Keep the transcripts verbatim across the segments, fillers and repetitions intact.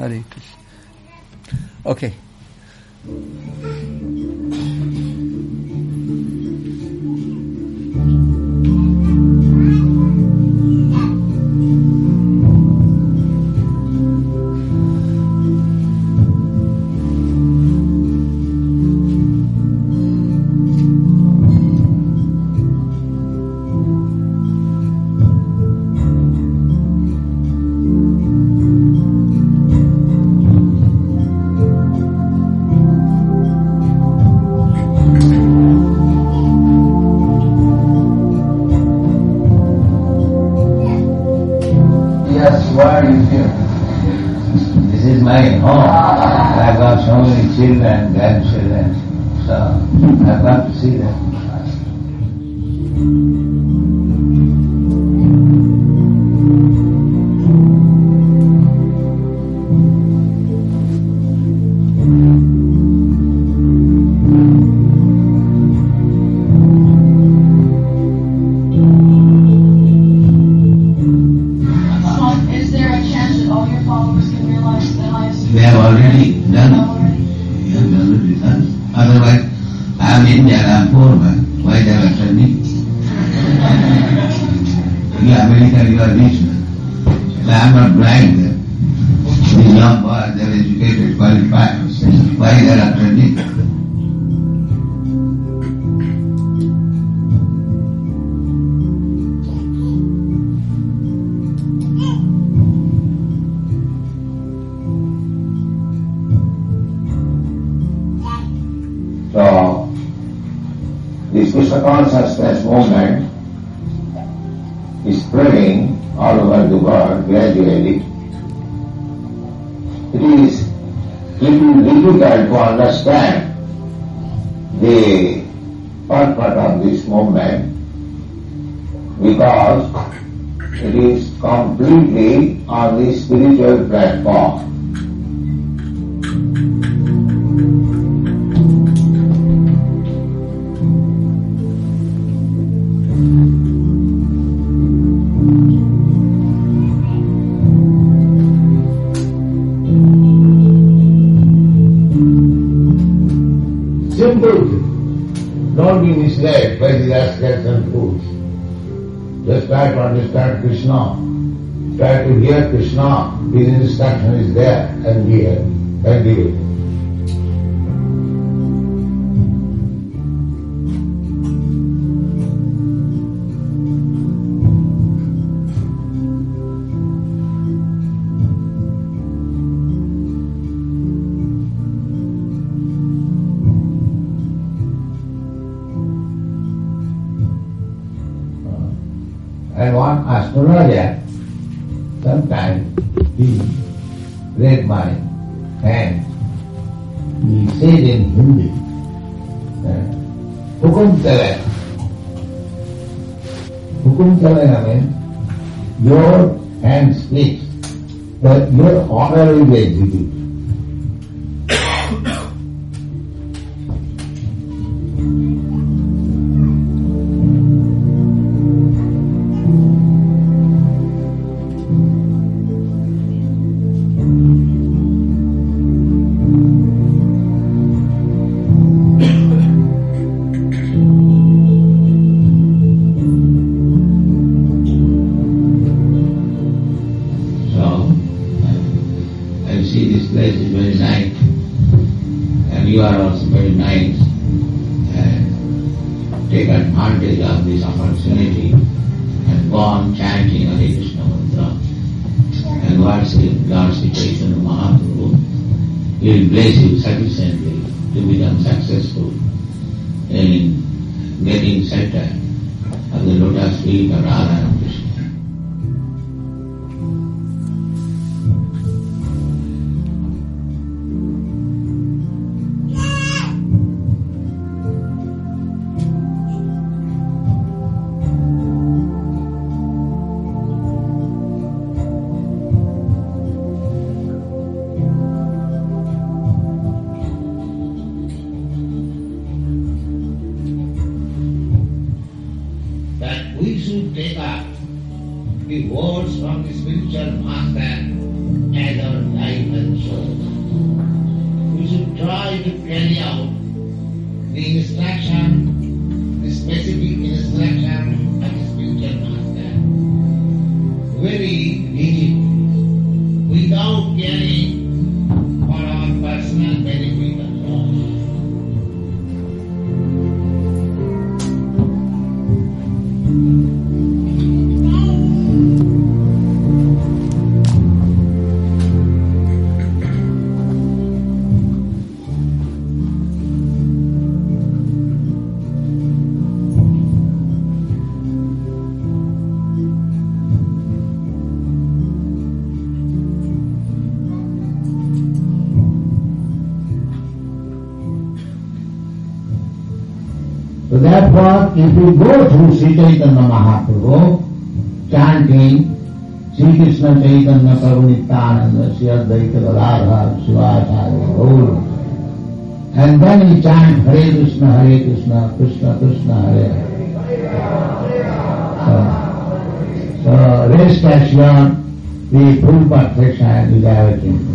Hare Krishna. Okay. Children, grandchildren, so I've got to see them. Is there a chance that all your followers can realize the highest? They have already done. Otherwise, I am India, I am poor man. Why they are training? You are American, you are rich man. So I am not blind them. These young boys, they are educated, qualified. Why they are training? So, this Krishna consciousness movement is spreading all over the world gradually. It is little difficult to understand the purport of this movement because it is completely on the spiritual platform. Don't be misled by the rascals and fools. Just try to understand Krishna. Try to hear Krishna. His instruction is there and hear and give it. And one astrologer, sometimes he read my hand. He said in Hindi, Hukum chale. Hukum chale means your hand speaks, but your honor will be executed. He will bless you sufficiently to become successful in getting shelter of the lotus feet of Radha and Krishna. The words from the spiritual master as our life and carry out the instruction, the specific instruction of the spiritual master very rigidly, without caring for our personal benefit and loss. So therefore, if you go through Sri Chaitanya Mahaprabhu, chanting Sri Krishna Chaitanya Prabhu Nityananda, Sri Advaita Gadadhar, Sivacharya Gaur, and then he chant Hare Krishna, Hare Krishna, Krishna Krishna, Hare Hare. So, so rest assured, the full perfection is everything.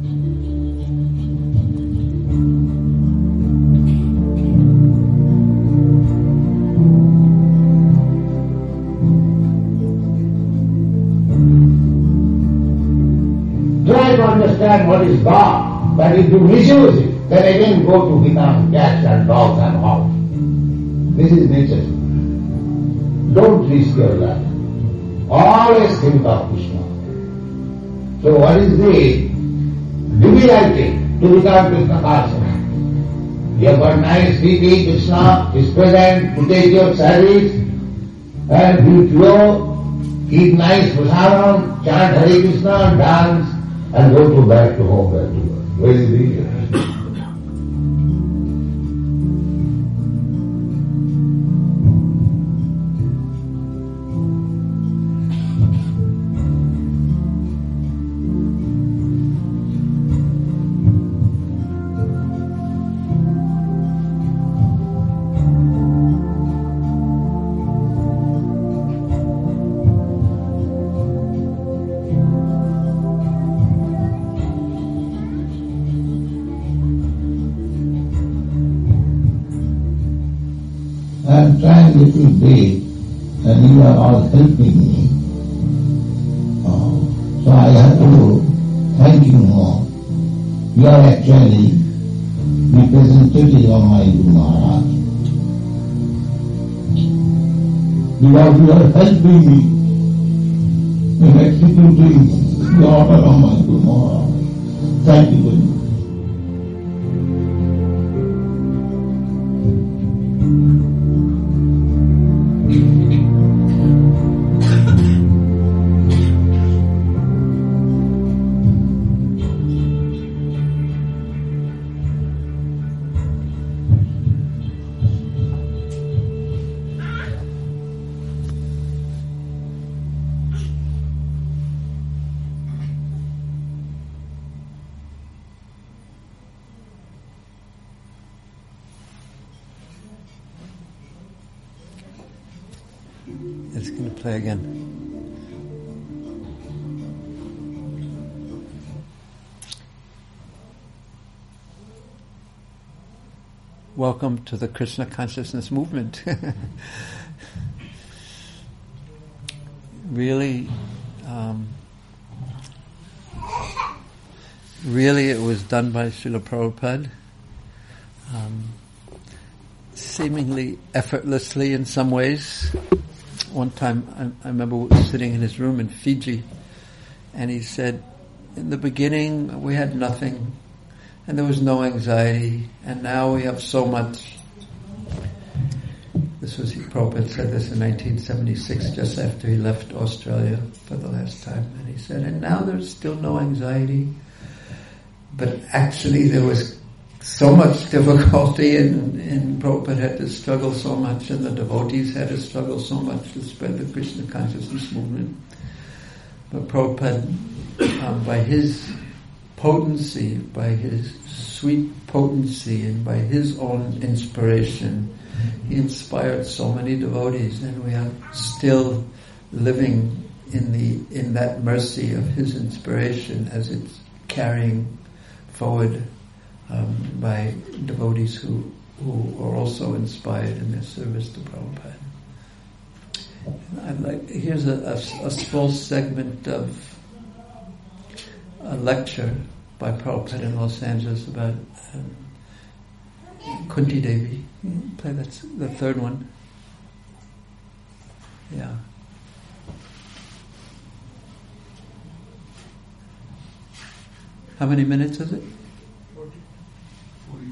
Understand what is God, but if you misuse it, then again go to become cats and dogs and hogs. This is nature. Don't risk your life. Always think of Krishna. So what is the difficulty to become Krishna conscious? You have got nice city, Krishna is present to take your service, and you flow, eat nice prasadam, chant Hare Krishna, dance, and go to back to home back to work. Where is the reason? I am trying little bit, and you are all helping me. Uh, so I have to thank you more. You are actually representative of my Guru Maharaj. Because you are helping me in executing the order of my Guru Maharaj. Thank you very much. It's going to play again. Welcome to the Krishna Consciousness Movement. really, um, really it was done by Srila Prabhupada. Um, seemingly effortlessly in some ways. One time I, I remember sitting in his room in Fiji, and he said, in the beginning we had nothing and there was no anxiety, and now we have so much. This was, Prabhupada said this in nineteen seventy-six, just after he left Australia for the last time, and he said, and now there's still no anxiety, but actually there was so much difficulty, and, and Prabhupada had to struggle so much, and the devotees had to struggle so much to spread the Krishna consciousness movement. But Prabhupada, um, by his potency, by his sweet potency, and by his own inspiration, he inspired so many devotees, and we are still living in the in that mercy of his inspiration as it's carrying forward um, by devotees who, who are also inspired in their service to Prabhupada. I'd like, here's a, a, a small segment of a lecture by Prabhupada in Los Angeles about um, Kunti Devi. Play that's the third one. Yeah. How many minutes is it? forty. forty,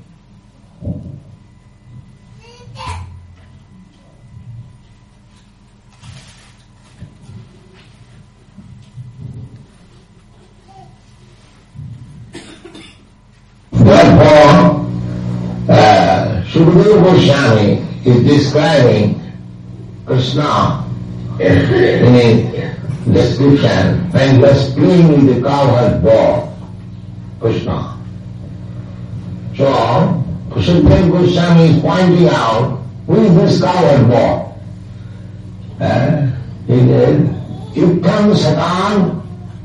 Therefore, uh, Sukadeva Goswami is describing Krishna in a description when he was playing with the cowherd ball, Krishna. So, Sukadeva Goswami is pointing out who is this cowherd ball. Uh, he said, Yuktam Satan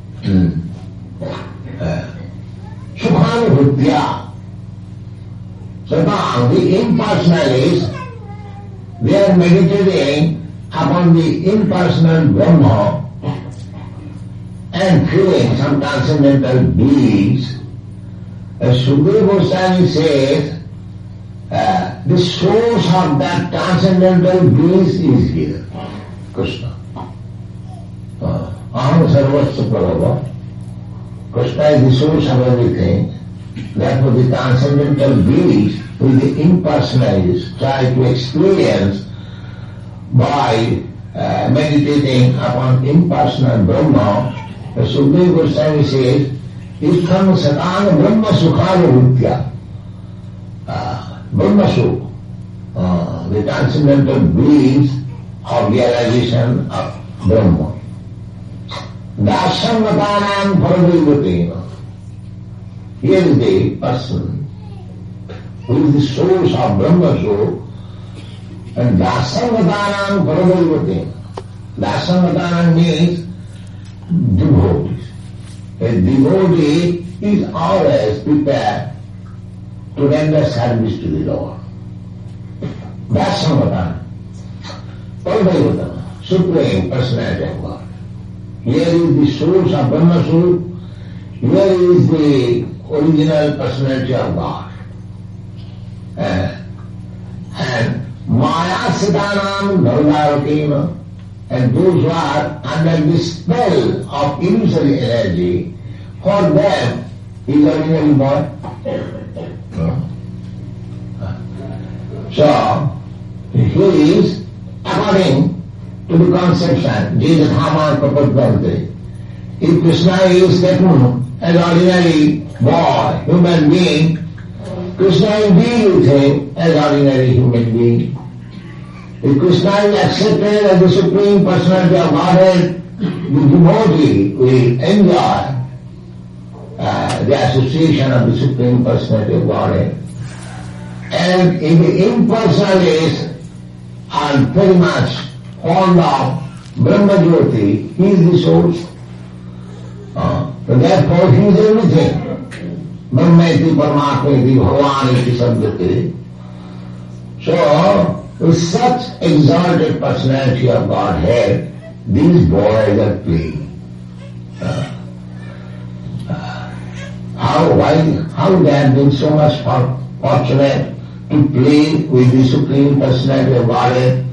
uh, Sukhanubhutya. Satan, the impersonalists, they are meditating upon the impersonal Brahma and feeling some transcendental bliss. As Sukadeva Goswami says, uh, the source of that transcendental bliss is here, Krishna. Aham sarvasya prabhava. Krishna is the source of everything. Therefore the transcendental bliss which the impersonalists try to experience by uh, meditating upon impersonal Brahma, the Sukadeva Goswami says, Istham Satana Brahma Sukhanubhutya. Uh, Brahma Sukha, uh, the transcendental bliss of realization of Brahma. Dasamvatanam paradevataena. Here is the person who is the source of Brahma Sukha, and Dasamvatanam paradevataena. Dasamvatanam means devotees. A devotee is always prepared to render service to the Lord. Dasamvatanam, paradevataena, Supreme Personality of God. Here is the source of Brahma Sukha, here is the original personality of God. Uh, and Maya Siddhanam Dharmarakena, and those who are under the spell of illusory energy, for them is ordinary born. So, he is according to the conception, Jesus Haman Papadvante. If Krishna is taken as ordinary boy, human being, Krishna will deal with him as ordinary human being. If Krishna is accepted as the Supreme Personality of Godhead, the devotee will enjoy uh, the association of the Supreme Personality of Godhead. And if the impersonalists are very much fond of Brahma Jyoti, he is the source. Uh, so therefore he is everything. Brahmeti, Paramatmeti, Bhagavaniti, Sabdhati. So, with such exalted personality of Godhead, these boys are playing. Uh, uh, how, why, how they have been so much fortunate to play with the Supreme Personality of Godhead.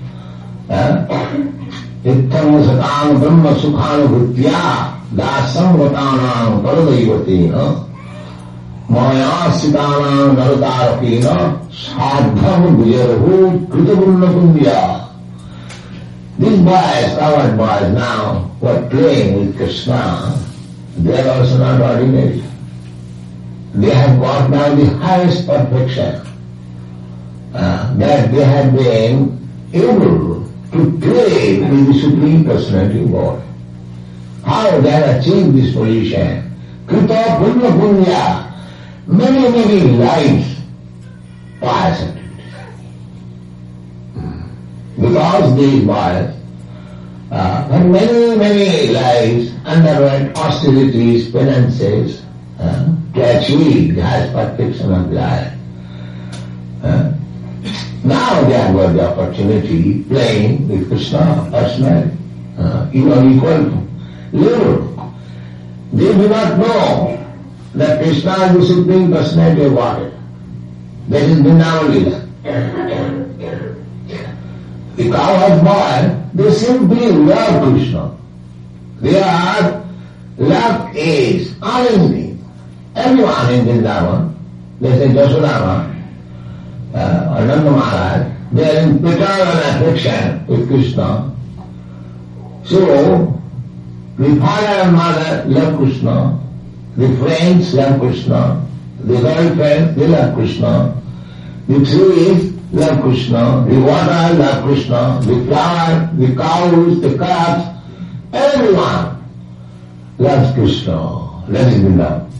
Ittham Satam Brahma Sukhanubhutya Dasam Vatanam Paradevataena Maya Siddhanam Narutarakena Sadham Vijarahu Kritapunna Punya. These boys, coward boys now, who are playing with Krishna, they are also not ordinary. They have got now the highest perfection. Uh, that they have been able to play with the Supreme Personality of God. How they have achieved this position? Krita Punya Punya. Many, many lives pious activities. Because these boys, uh, for many, many lives underwent austerities, penances, uh, to achieved, has perfection of life. Huh? Now they have got the opportunity playing with Krishna personally, uh, even equal to little. They do not know that Krishna is the Supreme Personality of Godhead. That is Vrindavan Leela. The cowherd boy, they simply love Krishna. Their love is unending. Everyone in Vrindavan, they say Jasodama, uh, or Nanda Maharaj, they are in paternal affection with Krishna. So, the father and mother love Krishna, the friends love Krishna, the girlfriend, they love Krishna, the trees love Krishna, the water love Krishna, the flower, the cows, the calves, everyone loves Krishna. Let it be love.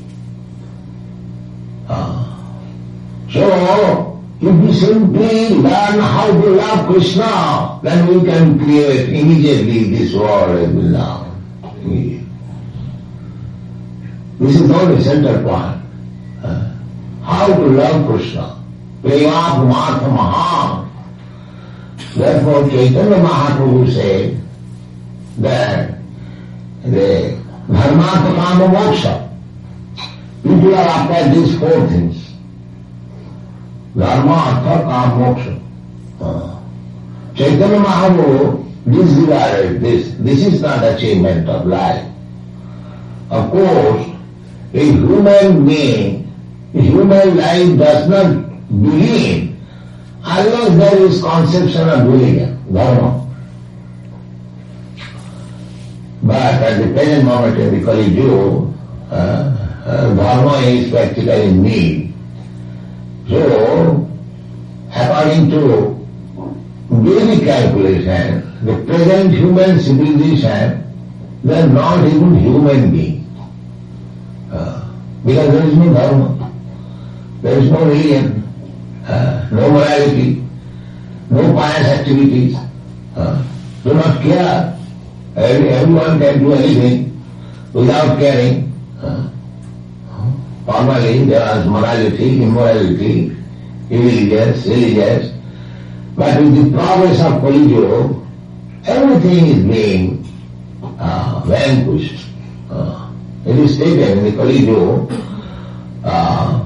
Ah. So, if we simply learn how to love Krishna, then we can create immediately this world as we love. This is not the center point. Uh, how to love Krishna. Prema Pumartha Maha. Therefore Chaitanya Mahaprabhu said that the Dharmartha Kama Moksha. People are after these four things. Dharma, Artha, Kama, Moksha. Uh, Chaitanya Mahaprabhu disregarded this. This is not achievement of life. Of course, a human being, a human life does not begin unless there is conception of religion, dharma. But at the present moment in the Kali Yuga, uh, uh, dharma is practically need. So, according to Vedic calculation, the present human civilization, they are not even human beings. Uh, because there is no dharma, there is no religion, uh, no morality, no pious activities, uh, do not care. Every, everyone can do anything without caring. Uh, formally there is morality, immorality, irreligious, religious, but with the progress of Kali Yuga, everything is being uh, vanquished. Uh, It is stated in the Kali Yuga, uh,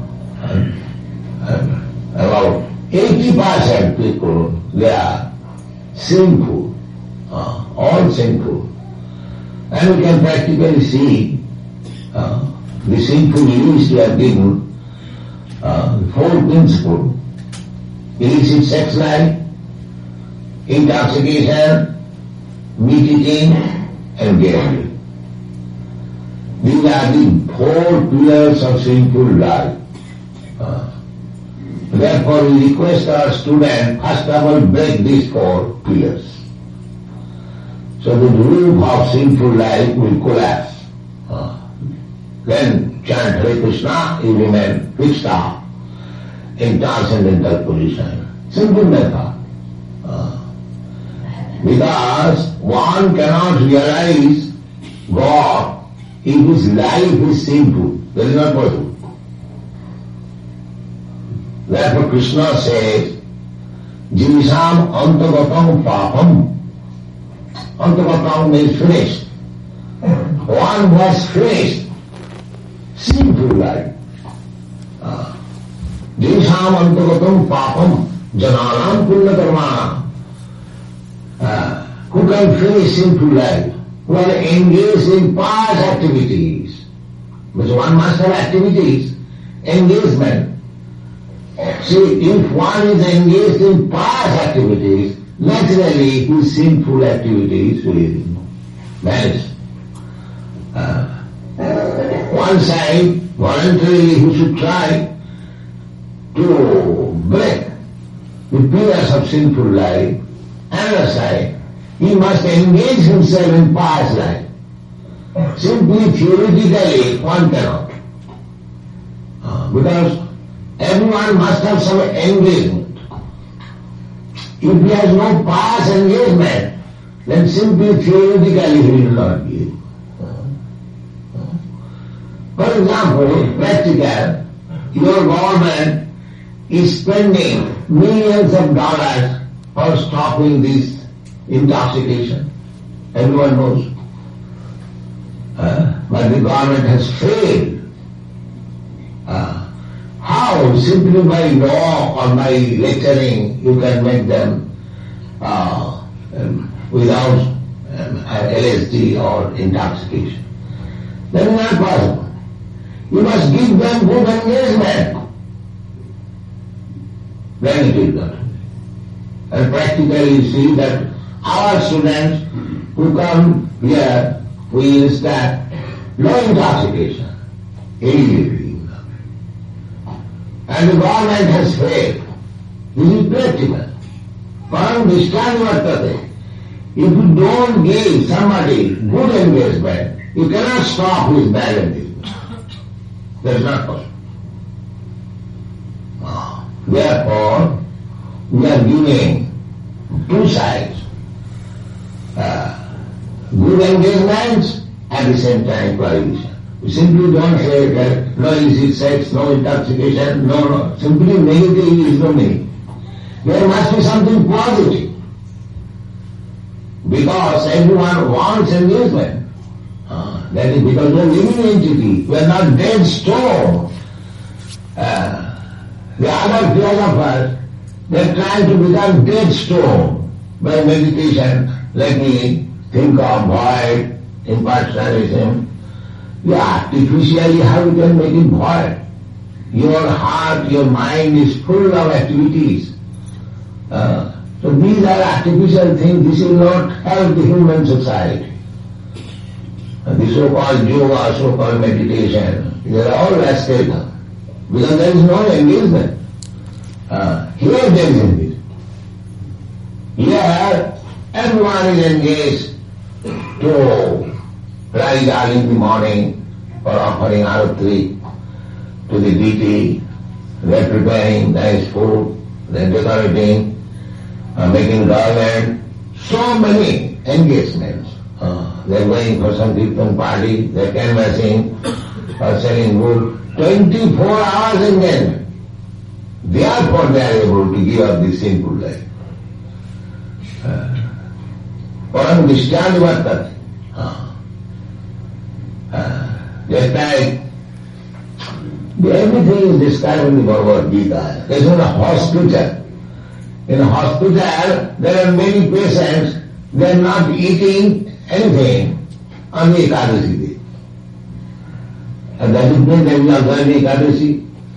about eighty percent people, they are sinful, uh, all sinful. And we can practically see uh, the sinful list we have given, uh, the four principles: illicit sex life, intoxication, meat eating, and gambling. These are the four pillars of sinful life. Uh, therefore, we request our students, first of all, break these four pillars. So the roof of sinful life will collapse. Uh, then chant Hare Krishna, you remain fixed up in transcendental position. Simple method. Uh, because one cannot realize God if his life is sinful. That is not possible. Therefore Krishna says, Jivisham antagatam papam. Antagatam means finished. One who has finished sinful life. Jivisham antagatam papam jananam punya karmanam. Uh, who can finish sinful life? Who are engaged in pious activities. Because one must have activities, engagement. See, if one is engaged in pious activities, naturally his sinful activities will vanish. Uh, one side, voluntarily he should try to break the pillars of sinful life. Another side, he must engage himself in pious life. Simply theoretically one cannot. Uh, because everyone must have some engagement. If he has no pious engagement, then simply theoretically he will not give. For example, practical, your government is spending millions of dollars for stopping this intoxication. Everyone knows. Uh, but the government has failed. Uh, how? Simply by law or by lecturing you can make them uh, um, without um, L S D or intoxication. That is not possible. You must give them good engagement. Then it is done. And practically you see that our students who come here, we start no intoxication, immediately. And the government has failed. This is practical. Param Dishtan Vartate. If you don't give somebody good engagement, you cannot stop his bad engagement. That is not possible. Ah. Therefore, we are giving two sides. Uh, good engagements at the same time prohibition. We simply don't say that no illicit sex, no intoxication, no, no. Simply negative is no meaning. There must be something positive. Because everyone wants engagement. Uh, that is because we are living entity. We are not dead stone. Uh, the other philosophers, they are trying to become dead stone by meditation, like me, think of void, impersonalism. Yeah, artificially how you can make it void? Your heart, your mind is full of activities. Uh, so these are artificial things. This will not help the human society. Uh, the so-called yoga, so-called meditation, they are all rascal. Because there is no engagement. Uh, here there is engagement. Here everyone is engaged to rise early in the morning for offering arati to the deity. They are preparing nice food, they are decorating, uh, making garland, so many engagements. Uh, they are going for some Kirtan party, they are canvassing or selling wood. twenty-four hours engagement. Therefore they are able to give up this sinful life. Param Dishtan Vartate. Just like everything is described in the Bhagavad Gita. There is a hospital. In a hospital, there are many patients, they are not eating anything on the Ekadashi day. And that is mean that we are going to Ekadashi.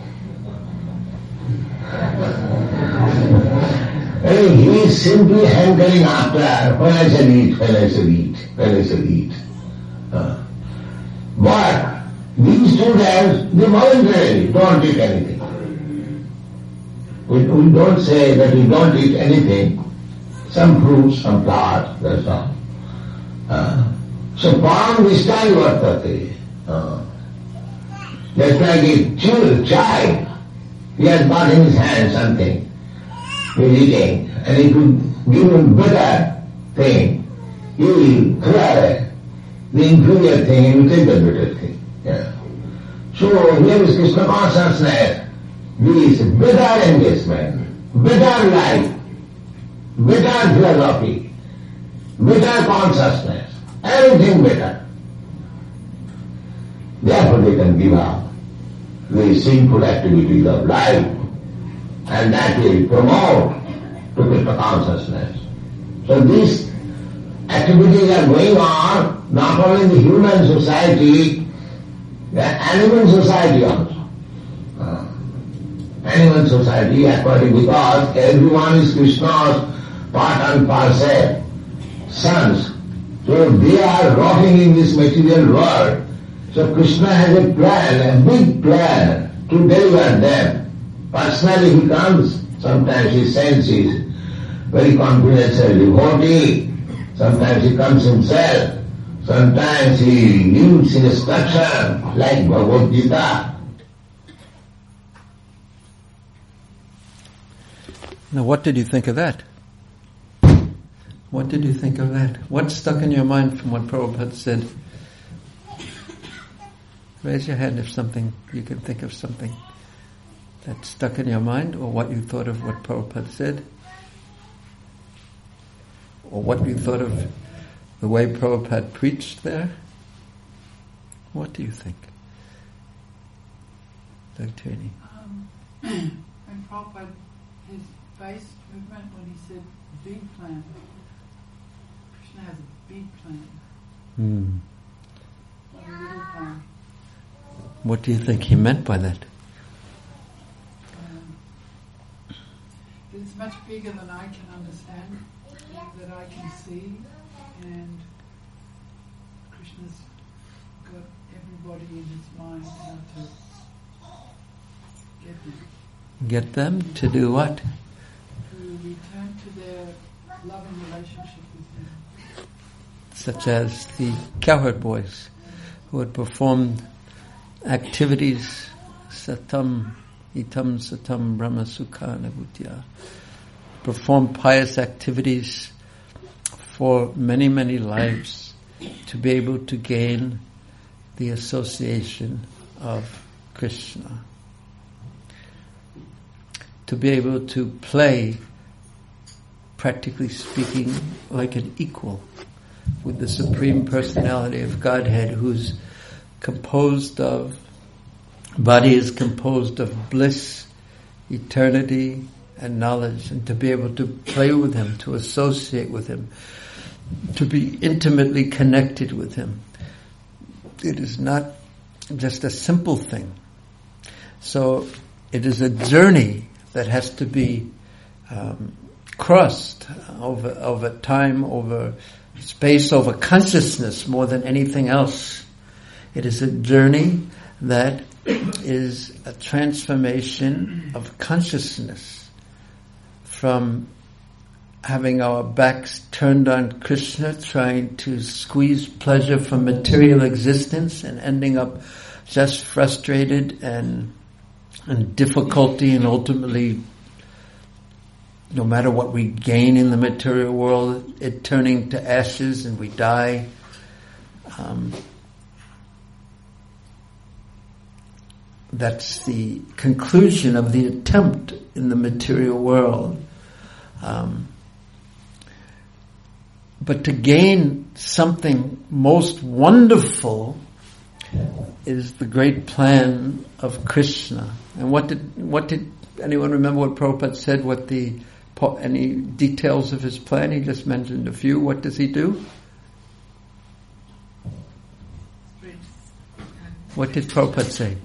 And he is simply hankering after, when I shall eat, when I shall eat, when I shall eat. Uh, but these students, they voluntarily don't eat anything. We, we don't say that we don't eat anything. Some fruits, some flowers, that's all. Uh, so Param Dishtan Vartate. Uh, just like a child, he has got in his hand something. He is eating, and if you give him better thing, he will cry the inferior thing, he will take the better thing. Yeah. So here is Krishna consciousness, this better engagement, better life, better philosophy, better consciousness, everything better. Therefore they can give up the sinful activities of life, and that will promote to Krishna consciousness. So these activities are going on not only in the human society, the animal society also. Uh, animal society according because everyone is Krishna's part and parcel, sons. So they are rotting in this material world. So Krishna has a plan, a big plan to deliver them. Personally he comes, sometimes he sends his very confidential devotee, sometimes he comes himself, sometimes he leaves instruction like Bhagavad Gita. Now what did you think of that? What did you think of that? What stuck in your mind from what Prabhupada said? Raise your hand if something, you can think of something that stuck in your mind, or what you thought of what Prabhupada said, or what you thought of the way Prabhupada preached there. What do you think? Doctor Annie? Um, when Prabhupada, his base movement, when he said big plan, Krishna has a big plan, Hmm. not a little plan. What do you think he meant by that? Um, it's much bigger than I can understand, that I can see, and Krishna's got everybody in his mind how to get them. Get them to do what? To return to their loving relationship with him. Such as the cowherd boys who had performed activities, satam, itam satam brahma sukha nabhutya, performed pious activities for many, many lives to be able to gain the association of Krishna. To be able to play, practically speaking, like an equal with the Supreme Personality of Godhead, who's composed of, body is composed of bliss, eternity, and knowledge, and to be able to play with him, to associate with him, to be intimately connected with him. It is not just a simple thing. So it is a journey that has to be um, crossed over over time, over space, over consciousness more than anything else. It is a journey that is a transformation of consciousness from having our backs turned on Krishna, trying to squeeze pleasure from material existence and ending up just frustrated and and difficulty, and ultimately, no matter what we gain in the material world, it turning to ashes and we die. Um, that's the conclusion of the attempt in the material world. Um, but to gain something most wonderful is the great plan of Krishna. And what did what did anyone remember what Prabhupada said? What the any details of his plan? He just mentioned a few. What does he do? What did Prabhupada say?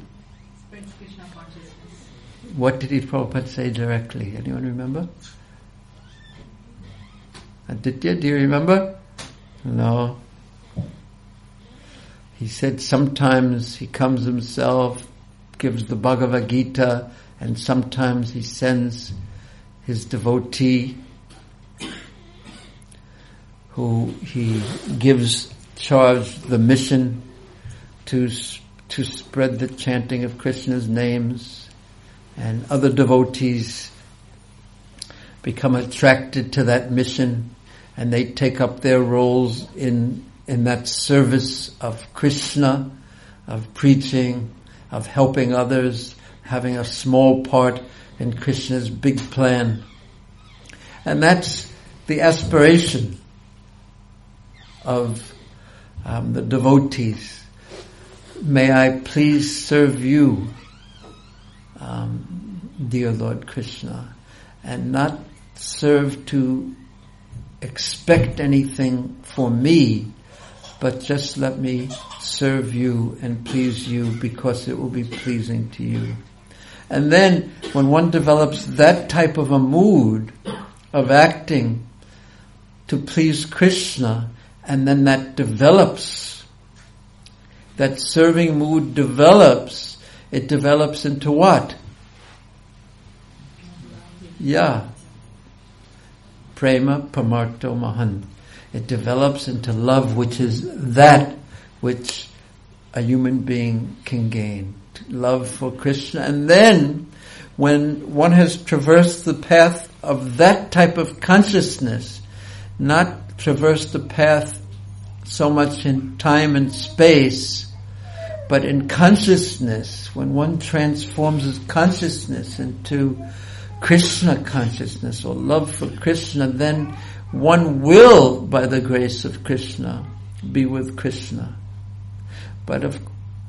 What did he Prabhupada say directly? Anyone remember? Aditya, do you remember? No. He said sometimes he comes himself, gives the Bhagavad Gita, and sometimes he sends his devotee who he gives charge the mission to to spread the chanting of Krishna's names, and other devotees become attracted to that mission, and they take up their roles in in that service of Krishna, of preaching, of helping others, having a small part in Krishna's big plan. And that's the aspiration of um, the devotees. May I please serve you, um, dear Lord Krishna, and not serve to expect anything for me, but just let me serve you and please you because it will be pleasing to you. And then when one develops that type of a mood of acting to please Krishna, and then that develops, that serving mood develops, it develops into what? Yeah. Prema Pramarto Mahan. It develops into love, which is that which a human being can gain. Love for Krishna. And then, when one has traversed the path of that type of consciousness, not traversed the path so much in time and space, But in consciousness, when one transforms his consciousness into Krishna consciousness or love for Krishna, then one will, by the grace of Krishna, be with Krishna. But of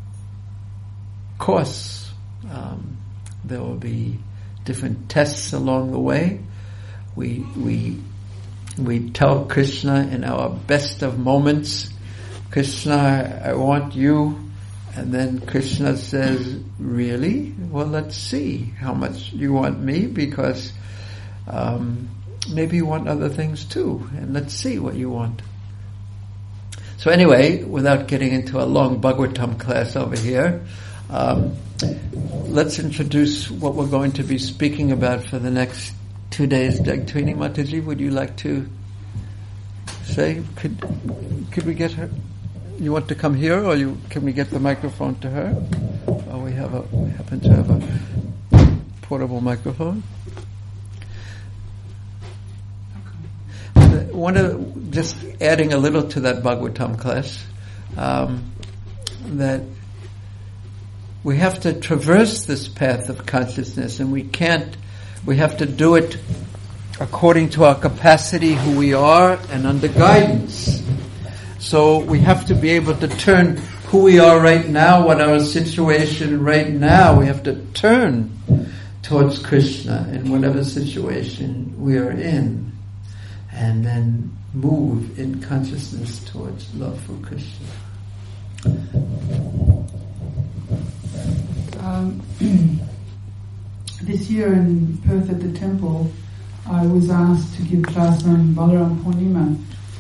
course, um, there will be different tests along the way. We we we tell Krishna in our best of moments, Krishna, I want you. And then Krishna says, really? Well, let's see how much you want me, because um, maybe you want other things too. And let's see what you want. So anyway, without getting into a long Bhagavatam class over here, um, let's introduce what we're going to be speaking about for the next two days. Jagtrini Mataji, would you like to say? Could could we get her? You want to come here, or you can we get the microphone to her? Oh, we have a we happen to have a portable microphone. One of just adding a little to that Bhagavatam class, um, that we have to traverse this path of consciousness, and we can't. We have to do it according to our capacity, who we are, and under guidance. So we have to be able to turn who we are right now, what our situation right now, we have to turn towards Krishna in whatever situation we are in, and then move in consciousness towards love for Krishna. Um, this year in Perth at the temple, I was asked to give class on Balaram Purnima.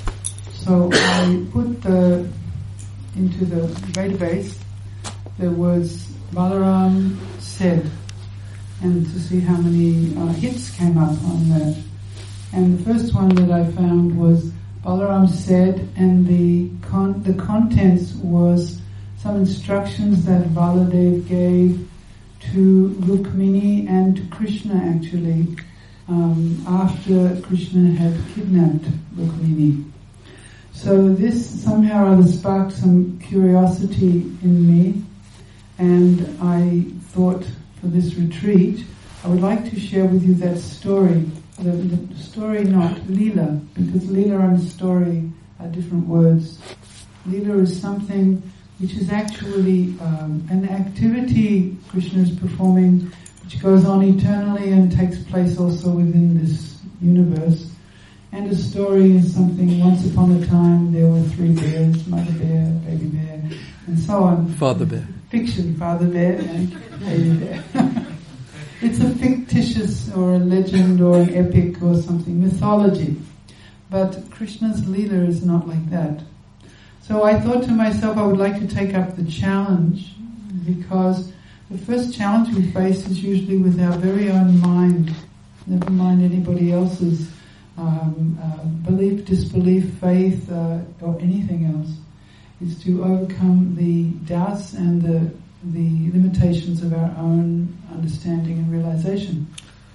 So I put the into the database the words Balaram said, and to see how many uh, hits came up on that. And the first one that I found was Balaram said, and the con- the contents was some instructions that Baladev gave to Rukmini and to Krishna actually, um, after Krishna had kidnapped Rukmini. So this somehow or other sparked some curiosity in me, and I thought for this retreat I would like to share with you that story. The, the story, not Leela, because Leela and story are different words. Leela is something which is actually um, an activity Krishna is performing, which goes on eternally and takes place also within this universe. And a story is something, once upon a time there were three bears, mother bear, baby bear, and so on. Father bear. Fiction, father bear and baby bear. It's a fictitious or a legend or an epic or something, mythology. But Krishna's Leela is not like that. So I thought to myself I would like to take up the challenge, because the first challenge we face is usually with our very own mind, never mind anybody else's um, uh, belief, disbelief, faith, uh, or anything else, is to overcome the doubts and the the limitations of our own understanding and realization.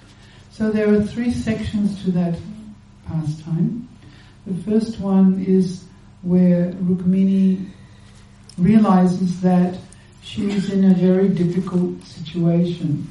So there are three sections to that pastime. The first one is where Rukmini realizes that she is in a very difficult situation,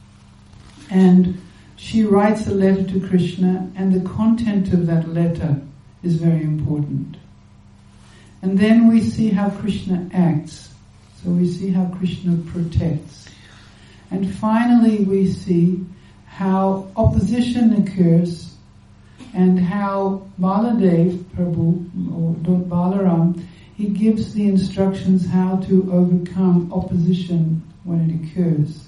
and she writes a letter to Krishna, and the content of that letter is very important. And then we see how Krishna acts. So we see how Krishna protects. And finally we see how opposition occurs, and how Baladev Prabhu, or Lord Balaram, he gives the instructions how to overcome opposition when it occurs.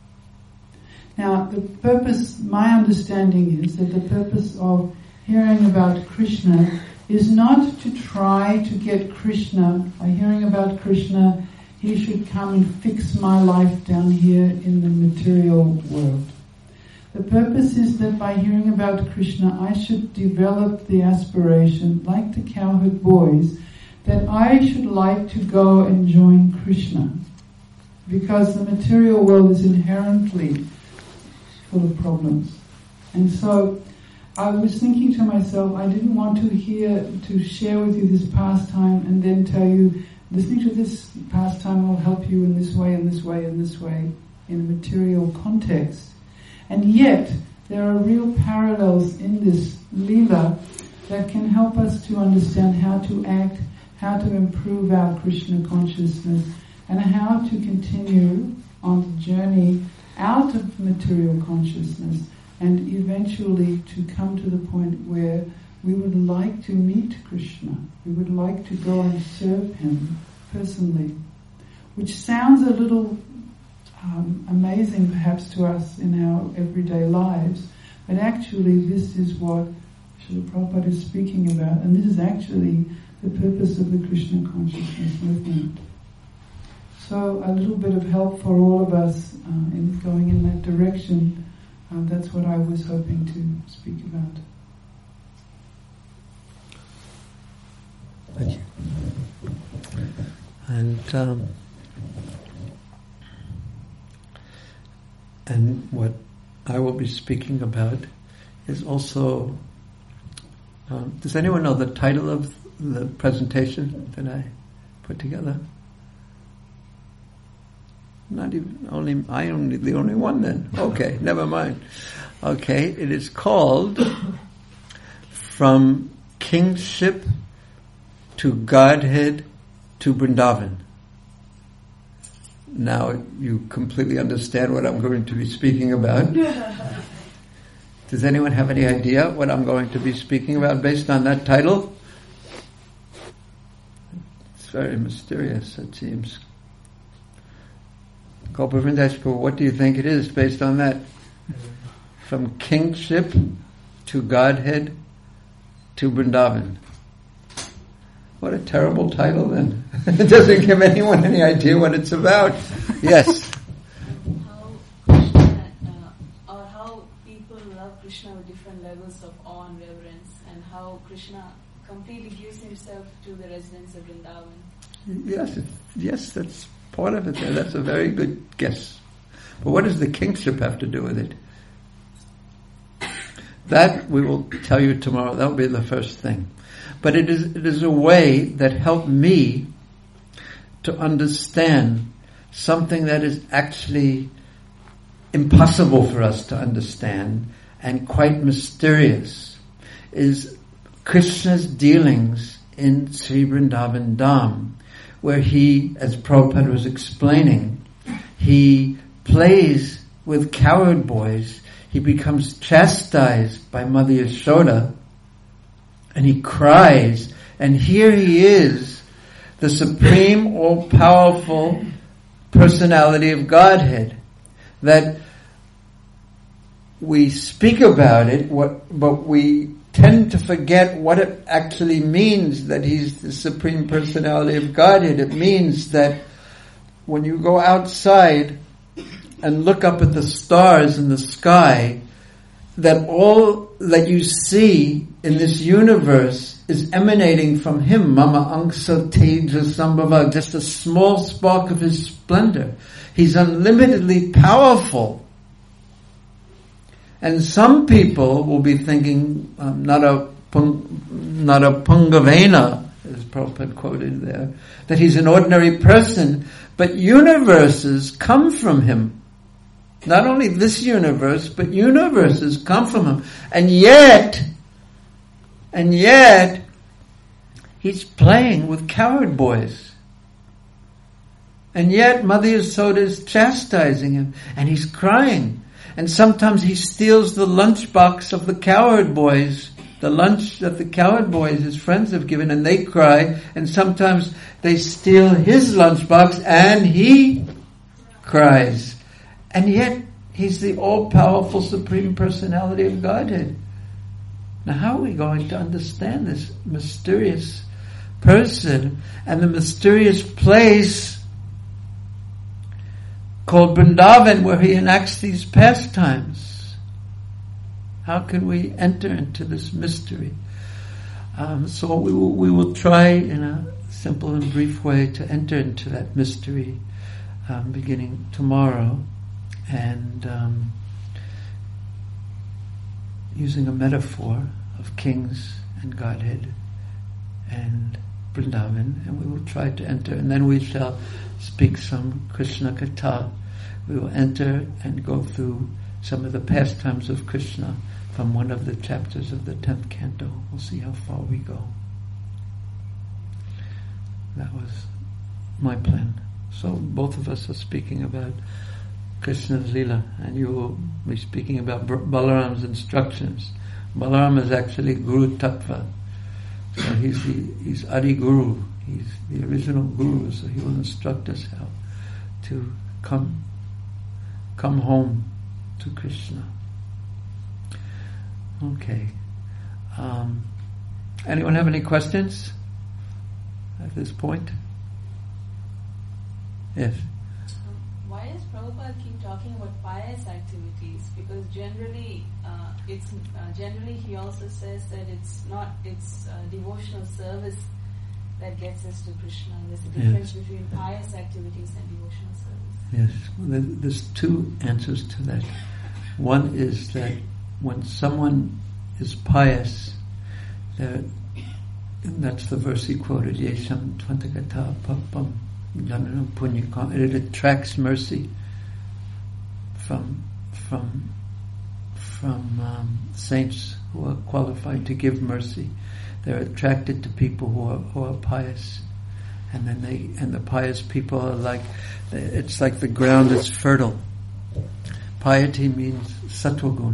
Now the purpose, my understanding is that the purpose of hearing about Krishna is not to try to get Krishna, by hearing about Krishna, he should come and fix my life down here in the material world. The purpose is that by hearing about Krishna, I should develop the aspiration, like the cowherd boys, that I should like to go and join Krishna. Because the material world is inherently full of problems. And so I was thinking to myself, I didn't want to hear, to share with you this pastime and then tell you listening to this pastime will help you in this way, in this way, in this way, in a material context. And yet, there are real parallels in this Leela that can help us to understand how to act, how to improve our Krishna consciousness, and how to continue on the journey out of material consciousness and eventually to come to the point where we would like to meet Krishna. We would like to go and serve him personally, which sounds a little um, amazing perhaps to us in our everyday lives, but actually this is what Srila Prabhupada is speaking about, and this is actually the purpose of the Krishna consciousness movement. So a little bit of help for all of us uh, in going in that direction, uh, that's what I was hoping to speak about. Thank you. And um, and what I will be speaking about is also. Um, does anyone know the title of the presentation that I put together? Not even only I only the only one then. Okay, never mind. Okay, it is called From Kingship to Godhead to Vrindavan. Now you completely understand what I'm going to be speaking about. Does anyone have any idea what I'm going to be speaking about based on that title? It's very mysterious, it seems. Gopavrindash, what do you think it is based on that? From kingship to Godhead to Vrindavan. What a terrible title then. It doesn't give anyone any idea what it's about. Yes. How Krishna, uh, or how people love Krishna with different levels of awe and reverence, and how Krishna completely gives himself to the residents of Vrindavan. Yes, it, yes, that's part of it there. That's a very good guess. But what does the kingship have to do with it? That we will tell you tomorrow. That will be the first thing. But it is it is a way that helped me to understand something that is actually impossible for us to understand and quite mysterious, is Krishna's dealings in Sri Vrindavan Dham, where he, as Prabhupada was explaining, he plays with cowherd boys. He becomes chastised by Mother Yashoda, and he cries, and here he is, the supreme, all-powerful personality of Godhead, that we speak about it, what, but we tend to forget what it actually means that he's the supreme personality of Godhead. It means that when you go outside and look up at the stars in the sky, that all that you see in this universe is emanating from him. Mama Angsa Teja Sambhava, just a small spark of his splendor. He's unlimitedly powerful. And some people will be thinking, um, not a not a Pungavena, as Prabhupada quoted there, that he's an ordinary person, but universes come from him. Not only this universe, but universes come from him. And yet, and yet, he's playing with cowherd boys. And yet, Mother Yasoda is chastising him, and he's crying. And sometimes he steals the lunchbox of the cowherd boys, the lunch that the cowherd boys, his friends, have given, and they cry. And sometimes they steal his lunchbox, and he cries. And yet, he's the all-powerful Supreme Personality of Godhead. Now, how are we going to understand this mysterious person and the mysterious place called Vrindavan where he enacts these pastimes? How can we enter into this mystery? Um, so we will, we will try in a simple and brief way to enter into that mystery um, beginning tomorrow. And um, using a metaphor of kings and Godhead, and Vrindavan, and we will try to enter, and then we shall speak some Krishna Katha. We will enter and go through some of the pastimes of Krishna from one of the chapters of the tenth canto. We'll see how far we go. That was my plan. So both of us are speaking about Krishna's Leela, and you will be speaking about Balaram's instructions. Balaram is actually Guru Tattva. So he's the he's Adi Guru. He's the original Guru, so he will instruct us how to come come home to Krishna. Okay. Um, anyone have any questions at this point? Yes. Why does Prabhupada keep talking about pious activities? Because generally, uh, it's uh, generally he also says that it's not it's uh, devotional service that gets us to Krishna. There's a difference yes. between pious activities and devotional service. Yes, well, there's two answers to that. One is that when someone is pious, that that's the verse he quoted, Yesham Tvantakata Papam. It attracts mercy from from from um, saints who are qualified to give mercy. They're attracted to people who are who are pious, and then they and the pious people are like it's like the ground is fertile. Piety means sattva-gun,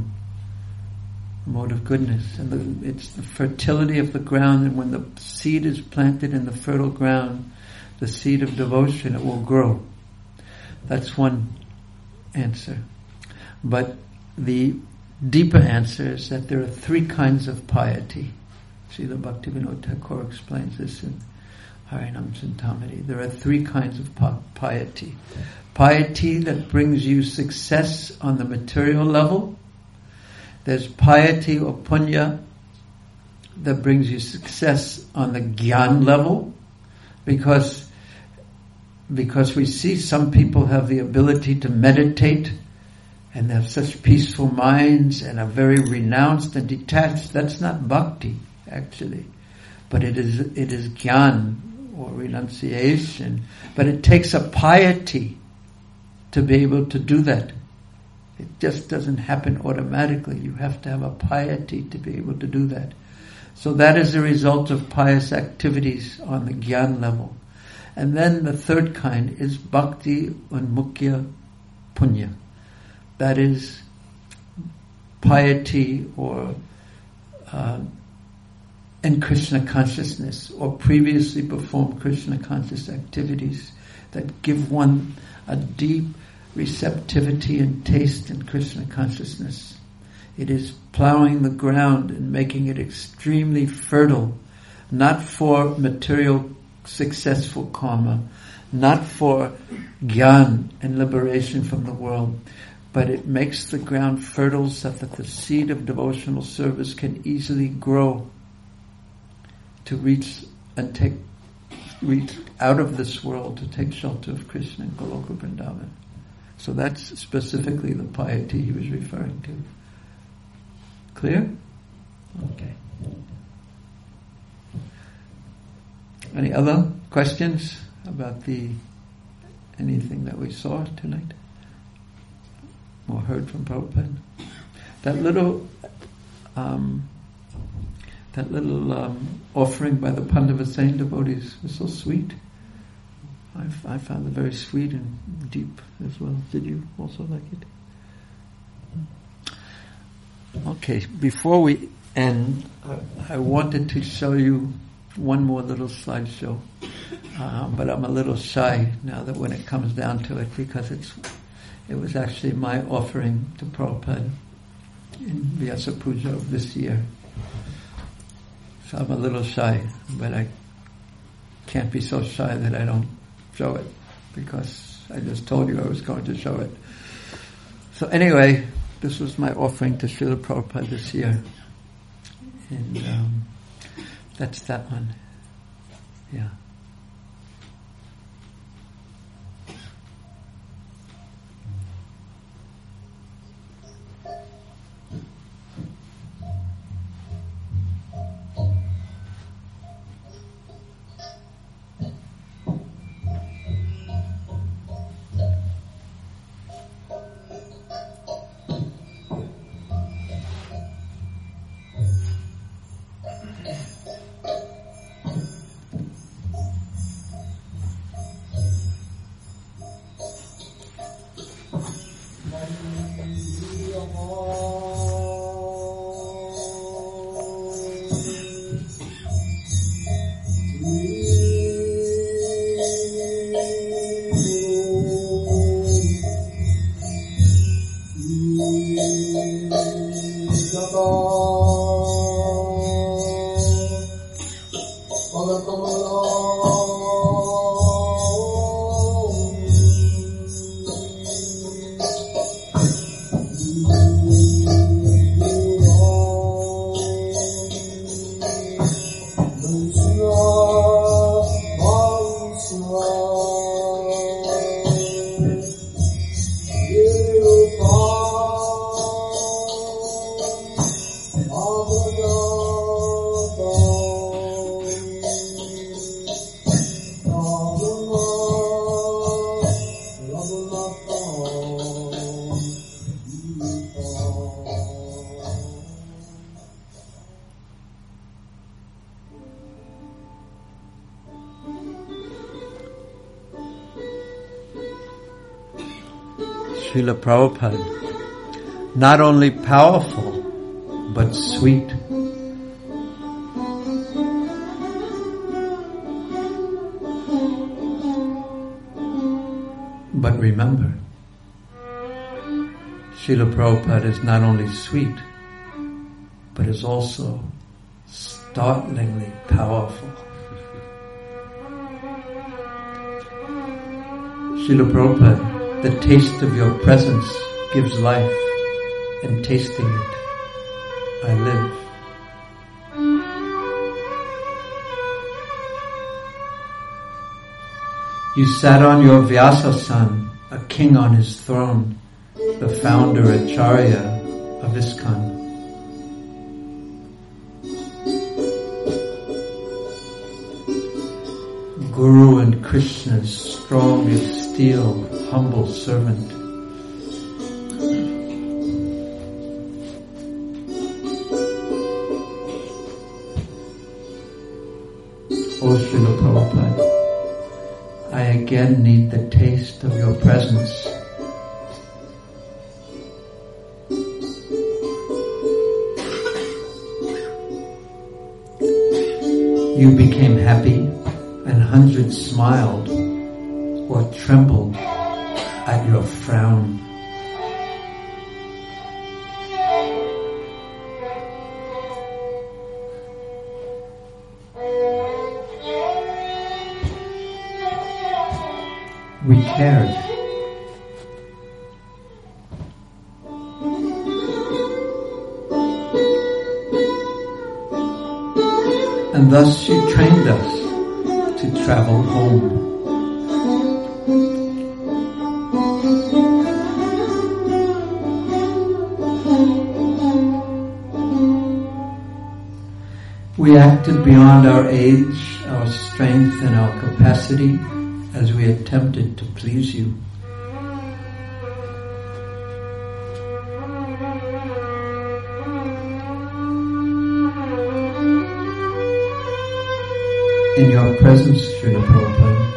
mode of goodness, and the, it's the fertility of the ground. And when the seed is planted in the fertile ground, the seed of devotion, it will grow. That's one answer. But the deeper answer is that there are three kinds of piety. Srila Bhaktivinoda Thakur explains this in Harinam Chintamani. There are three kinds of piety. Piety that brings you success on the material level. There's piety or punya that brings you success on the gyan level, because Because we see some people have the ability to meditate and have such peaceful minds and are very renounced and detached. That's not bhakti, actually. But it is it is gyan or renunciation. But it takes a piety to be able to do that. It just doesn't happen automatically. You have to have a piety to be able to do that. So that is the result of pious activities on the gyan level. And then the third kind is bhakti unmukya punya. That is piety or uh, in Krishna consciousness or previously performed Krishna conscious activities that give one a deep receptivity and taste in Krishna consciousness. It is plowing the ground and making it extremely fertile, not for material successful karma, not for gyan and liberation from the world, but it makes the ground fertile so that the seed of devotional service can easily grow to reach and take reach out of this world to take shelter of Krishna and Goloka Vrindavan. So that's specifically the piety he was referring to. Clear? Okay. Any other questions about the anything that we saw tonight or heard from Prabhupada? That little um, that little um, offering by the Pandavasain devotees was so sweet. I, I found it very sweet and deep as well. Did you also like it? Okay, before we end, I, I wanted to show you one more little slideshow, uh, but I'm a little shy now that when it comes down to it, because it's it was actually my offering to Prabhupada in Vyasa Puja of this year. So I'm a little shy, but I can't be so shy that I don't show it, because I just told you I was going to show it. So anyway, this was my offering to Srila Prabhupada this year. And um, that's that one. Yeah. Srila Prabhupada, not only powerful, but sweet. But remember, Srila Prabhupada is not only sweet, but is also startlingly powerful. Srila Prabhupada, the taste of your presence gives life, and tasting it, I live. You sat on your Vyasa-san, a king on his throne, the founder Acharya of ISKCON. Guru and Krishna's strong as steel, humble servant. O Srila Prabhupada, I again need the taste of your presence. You became happy, and hundreds smiled or trembled at your frown. We cared. And thus she trained us to travel home. We acted beyond our age, our strength, and our capacity as we attempted to please you. In your presence, Srila Prabhupada,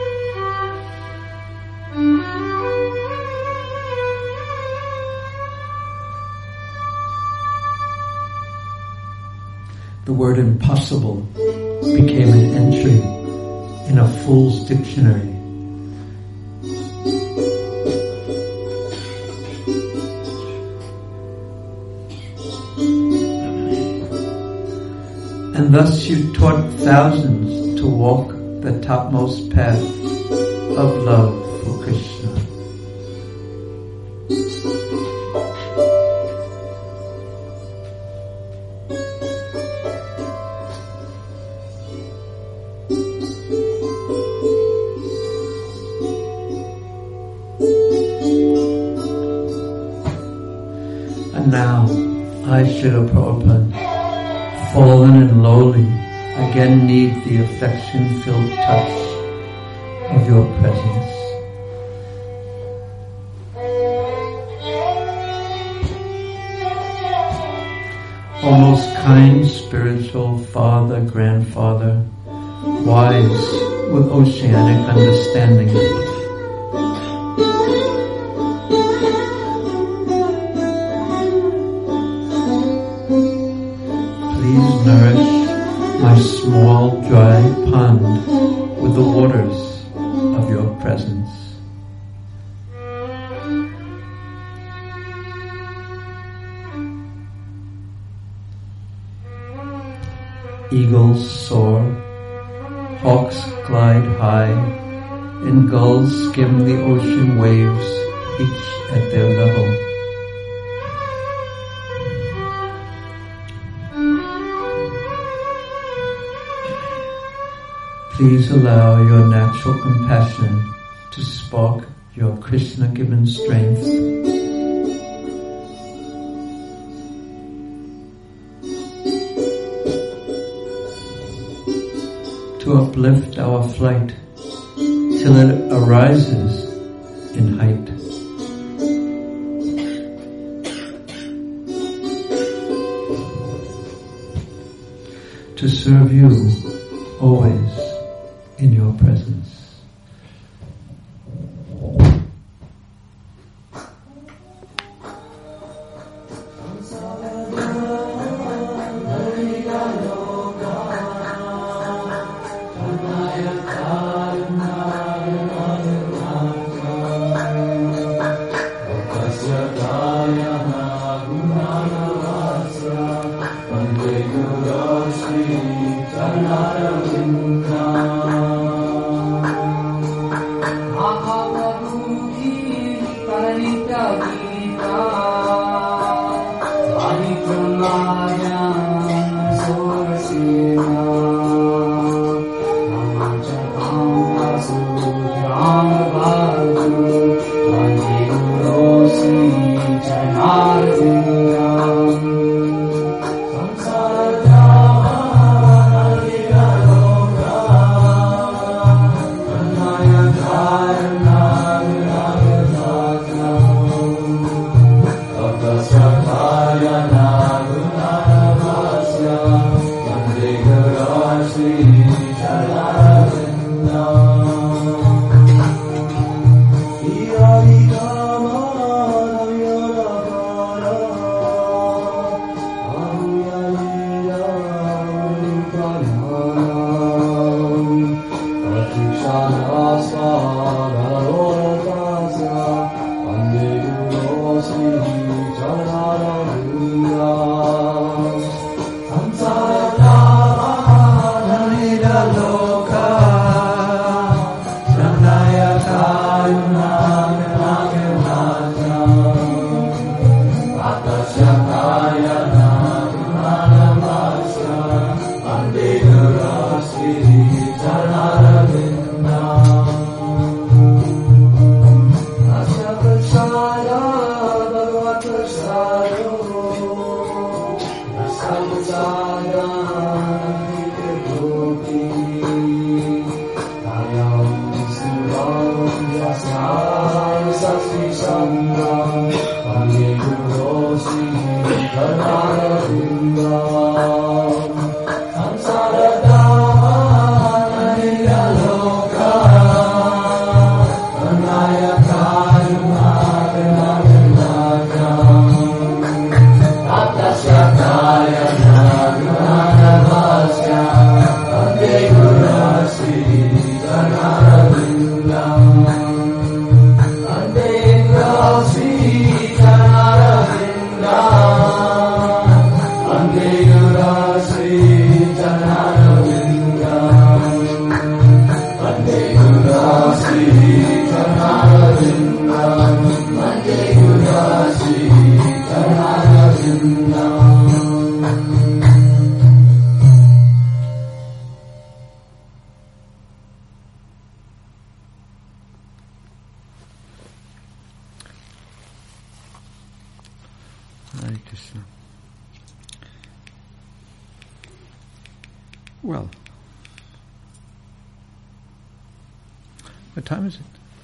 the word impossible became an entry in a fool's dictionary. And thus you taught thousands to walk the topmost path of love for Krishna. And now, I, Srila Prabhupada, fallen and lowly, again need the affection-filled touch of your presence. O most kind spiritual Father, Grandfather, wise with oceanic understanding, nourish my small dry pond with the waters of your presence. Eagles soar, hawks glide high, and gulls skim the ocean waves, each at their level. Please allow your natural compassion to spark your Krishna-given strength to uplift our flight till it arises in height. To serve you always in your presence. Hare Krishna. Well, what time is it?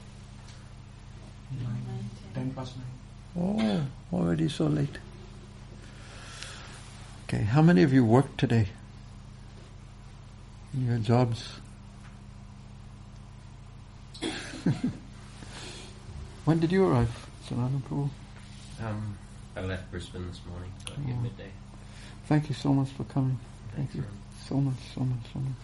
Nine, ten past nine. Oh, already so late. Okay, how many of you worked today in your jobs? When did you arrive, Sanatana Prabhu? Um, I left Brisbane this morning, so I came Oh. midday. Thank you so much for coming. Thank you so much, so much, so much.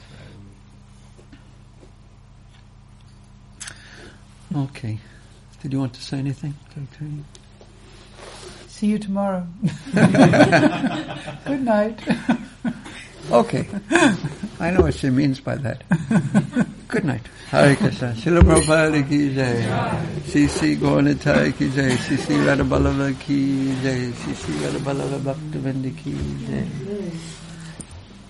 Okay. Did you want to say anything? Okay. See you tomorrow. Good night. Okay. I know what she means by that. Good night. Hare Krishna. Srila Prabhupada ki jai. C C Gauranitai ki jai. C C Radha Ballava ki jai. C C Radha Ballava Bhaktivinoda ki jai.